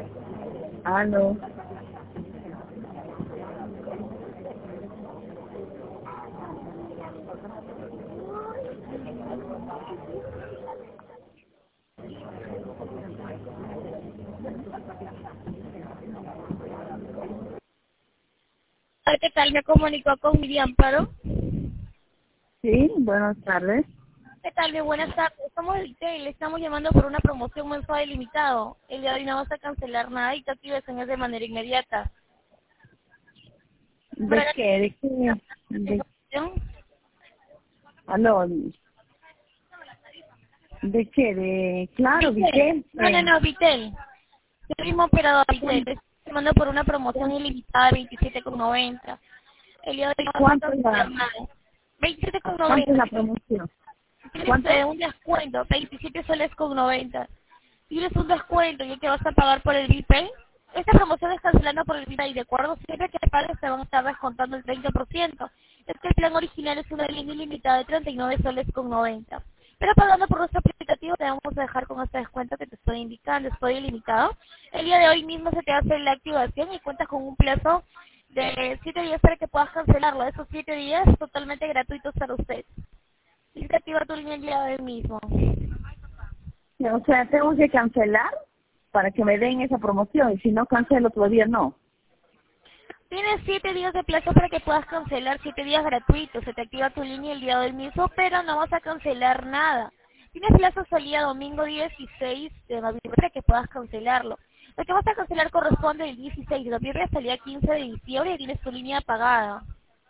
Aló. ¿Qué tal? Me comunicó con Miriam Amparo. Sí, buenas tardes. ¿Qué tal? Muy buenas tardes. Somos del retail. Le estamos llamando por una promoción mensual ilimitado. El día de hoy no vas a cancelar nada y te actives en de manera inmediata. ¿De Para qué? ¿De qué? la De, información, aló. ¿De qué? De, claro, Vitel. Vitel. No, Vitel. El mismo operador Vitel. Le estamos llamando por una promoción ilimitada de 27,90. El día de hoy no vas a ¿Cuánto es cancelar la, nada. cuánto es 27,90. la promoción? Tienes ¿Cuánto? un descuento, 27 soles con 90. Tienes un descuento y que vas a pagar por el BPay. Esta promoción es cancelando por el BPay, ¿de acuerdo? Siempre que pagues te van a estar descontando el 30%. Es que el plan original es una línea ilimitada de 39 soles con 90. Pero pagando por nuestro aplicativo te vamos a dejar con este descuento que te estoy indicando, estoy ilimitado. El día de hoy mismo se te hace la activación y cuentas con un plazo de 7 días para que puedas cancelarlo. Esos 7 días totalmente gratuitos para usted. Y se activa tu línea el día de hoy mismo. O sea, tengo que cancelar para que me den esa promoción y si no cancelo todavía no. Tienes 7 días de plazo para que puedas cancelar, 7 días gratuitos. Se te activa tu línea el día del mismo, pero no vas a cancelar nada. Tienes plazo hasta el día domingo 16 de noviembre para que puedas cancelarlo. Lo que vas a cancelar corresponde del 16 de noviembre hasta el día 15 de diciembre y tienes tu línea pagada.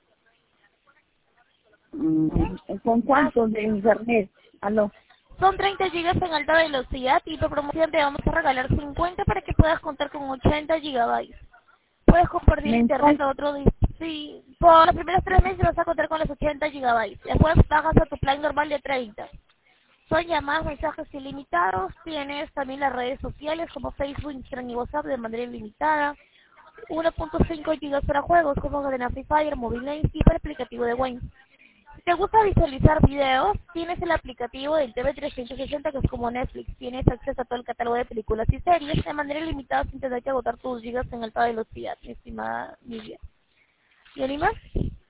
¿Con cuánto de internet? Aló. Son 30 gigas en alta velocidad y por promoción te vamos a regalar 50 para que puedas contar con 80 gigabytes. Puedes compartir internet Mensual. a otro sí, por los primeros 3 meses vas a contar con los 80 gigabytes. Después bajas a tu plan normal de 30. Son llamadas, mensajes ilimitados. Tienes también las redes sociales como Facebook, Instagram y WhatsApp de manera ilimitada. 1.5 gigas para juegos como Garena Free Fire, Mobile Legends y para el aplicativo de Wayne. Si te gusta visualizar videos, tienes el aplicativo del TV360 que es como Netflix. Tienes acceso a todo el catálogo de películas y series de manera ilimitada sin tener que agotar tus gigas en alta velocidad, mi estimada Miriam. ¿Y alguien más?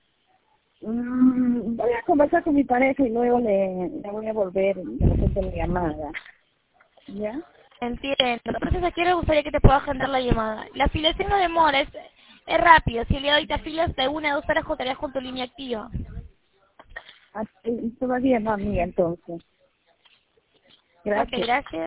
Voy a conversar con mi pareja y luego le voy a volver de repente la llamada. ¿Ya? Entiendo. Entonces aquí me gustaría que te pueda agendar la llamada. La afiliación no demora, es rápido. Si el día de hoy te afilas de 1 a 2 horas, contarías con tu línea activa. Todavía no, amiga, entonces. Ok, Gracias. gracias.